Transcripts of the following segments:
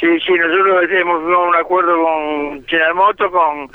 Sí, nosotros hemos firmado un acuerdo con General Motors,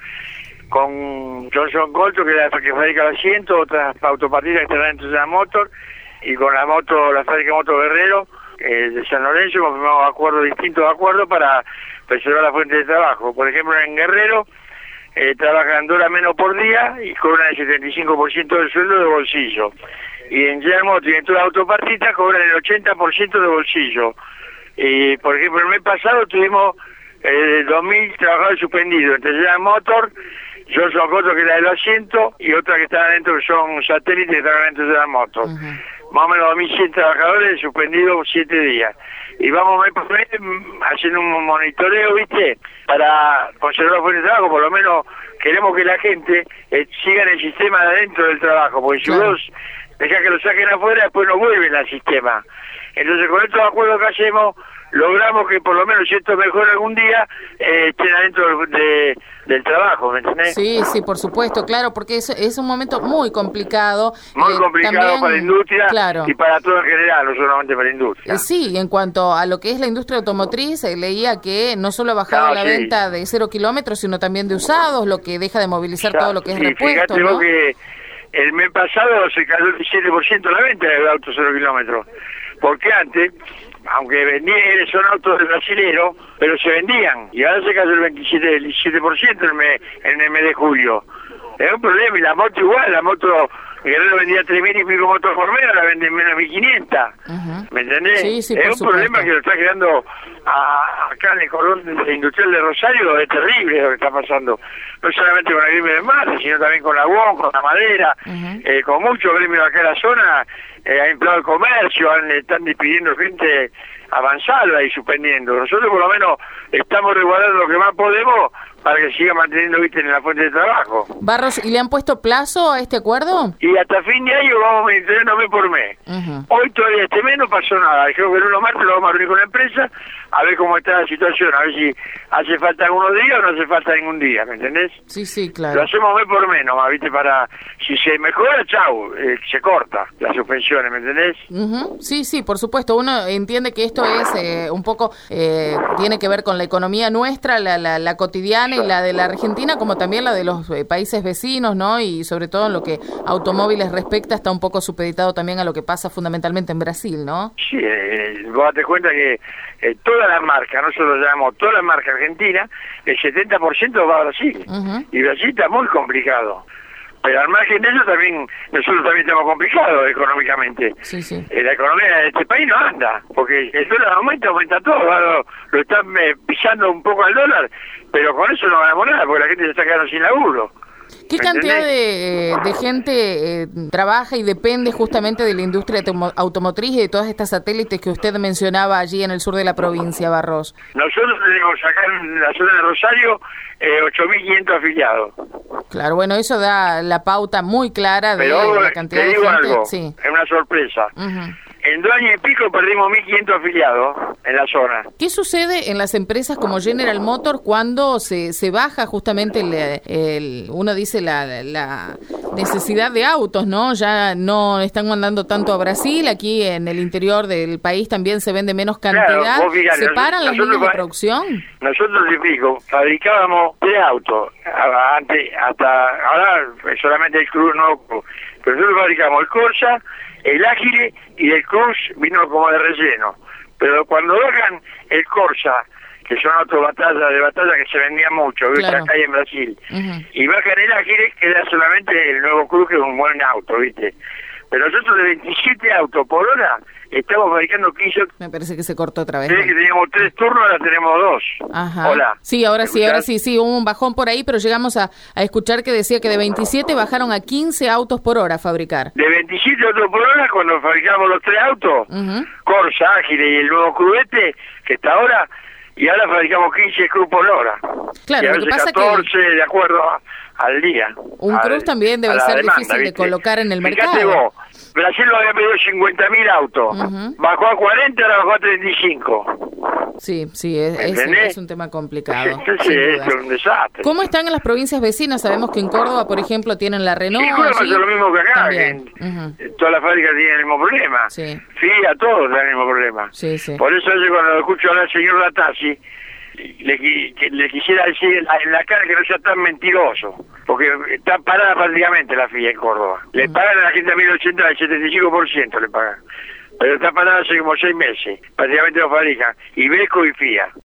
con Johnson Colto, que fabrica el asiento, otras autopartidas que están dentro de General Motors, y con la fábrica Moto Guerrero de San Lorenzo hemos firmado distintos acuerdos para preservar la fuente de trabajo. Por ejemplo, en Guerrero trabajan 2 horas menos por día y cobran el 75% del sueldo de bolsillo. Y en General Motors y en todas las autopartitas cobran el 80% de bolsillo. Y por ejemplo, el mes pasado tuvimos 2.000 trabajadores suspendidos entre General Motors, Johnson Colto, que era de los asientos, y otra que estaba dentro, que son satélites que estaban dentro de General Motors. Más o menos 2.100 trabajadores suspendidos 7 días. Y vamos mes por mes haciendo un monitoreo, ¿viste? Para conservar la fuente de trabajo. Por lo menos queremos que la gente siga en el sistema de adentro del trabajo, porque si vos dejás que lo saquen afuera, después no vuelven al sistema. Entonces, con estos acuerdos que hacemos, logramos que por lo menos si esto mejora algún día, estén adentro del trabajo, ¿me entendés? Sí, por supuesto, claro, porque es un momento muy complicado. Muy complicado también, para la industria, claro, y para todo en general, no solamente para la industria. Sí, en cuanto a lo que es la industria automotriz, leía que no solo ha bajado la venta de 0 kilómetros, sino también de usados, lo que deja de movilizar todo lo que es repuesto, fíjate, ¿no? Vos que el mes pasado se cayó el 17% la venta de autos 0 kilómetros, porque antes, aunque son autos de brasilero, pero se vendían, y ahora se cayó el 17% en el mes de julio. Es un problema, y la moto igual, la moto Guerrero vendía 3.000 y pico motos por mes, ahora venden menos de 1.500. ¿Me entendés? Sí, es un problema que lo está creando acá en el cordón industrial de Rosario, es terrible lo que está pasando. No solamente con la gremio de mate, sino también con la UON, con la madera, con muchos gremios acá en la zona, ha empleado el comercio, están despidiendo gente avanzada y suspendiendo. Nosotros por lo menos estamos resguardando lo que más podemos para que siga manteniendo, viste, en la fuente de trabajo. Barros, ¿y le han puesto plazo a este acuerdo? Y hasta fin de año vamos monitoreando mes por mes. Hoy todavía este mes no pasó nada. Creo que el 1 de marzo lo vamos a reunir con la empresa a ver cómo está la situación, a ver si hace falta algunos días o no hace falta ningún día, ¿me entendés? Sí, claro. Lo hacemos mes por mes nomás, viste, para si se mejora, chau, se corta las suspensiones, ¿me entendés? Sí, por supuesto. Uno entiende que esto es un poco, tiene que ver con la economía nuestra, la cotidiana y la de la Argentina, como también la de los países vecinos, ¿no? Y sobre todo en lo que automóviles respecta, está un poco supeditado también a lo que pasa fundamentalmente en Brasil, ¿no? Sí, vos date cuenta que todas las marcas, nosotros llamamos todas las marcas argentinas, el 70% va a Brasil. Y Brasil está muy complicado. Pero al margen de eso también, nosotros también estamos complicados económicamente. Sí. La economía de este país no anda, porque el dólar aumenta todo, lo están pisando un poco al dólar, pero con eso no ganamos nada, porque la gente se está quedando sin laburo. ¿Qué cantidad de gente trabaja y depende justamente de la industria automotriz y de todas estas satélites que usted mencionaba allí en el sur de la provincia, Barros? Nosotros tenemos acá en la zona de Rosario 8.500 afiliados. Claro, bueno, eso da la pauta muy clara de la cantidad de gente. Pero te digo algo, sí, es una sorpresa. En 2 años y pico perdimos 1.500 afiliados en la zona. ¿Qué sucede en las empresas como General Motors cuando se baja justamente uno dice la necesidad de autos, ¿no? Ya no están mandando tanto a Brasil, aquí en el interior del país también se vende menos cantidad. Claro, fíjate, ¿Se paran las líneas de producción? Nosotros, te explico, fabricábamos 3 autos, antes, hasta ahora solamente el Cruz no, pero nosotros fabricamos el Corsa, el Ágil y el Cruz vino como de relleno. Pero cuando bajan el Corsa, que son autos de batalla que se vendían mucho, ¿viste? Claro. Acá en Brasil, y bajan el Ágil, queda solamente el nuevo Cruz, que es un buen auto, ¿viste? Pero nosotros de 27 autos por hora estamos fabricando 15. Me parece que se cortó otra vez. Que teníamos 3 turnos, ahora tenemos 2. Ajá. Hola. Sí, ahora sí, hubo un bajón por ahí, pero llegamos a escuchar que decía que de 27 bajaron a 15 autos por hora a fabricar. De 27 autos por hora, cuando fabricamos los 3 autos, Corsa, Ágil y el nuevo Cruzete, que está ahora, y ahora fabricamos 15 Cruz por hora. Claro, y a lo que veces pasa 14, de acuerdo al día. Un Cruz también debe ser difícil de colocar en el mercado. Fíjate vos, Brasil lo había pedido 50.000 autos, bajó a 40, ahora bajó a 35. Sí, es un tema complicado. Entonces es un desastre. ¿Cómo están en las provincias vecinas? Sabemos que en Córdoba, por ejemplo, tienen la Renault. Sí, Córdoba es lo mismo que acá, que todas las fábricas tienen el mismo problema. Sí. FIA, todos tienen el mismo problema. Sí, sí. Por eso yo cuando escucho hablar al señor Latasi, le quisiera decir en la cara que no sea tan mentiroso, porque está parada prácticamente la FIA en Córdoba. Le pagan a la gente a 1080 el 75% le pagan. Pero está parada hace como 6 meses, prácticamente lo fabrican, Iveco y FIA.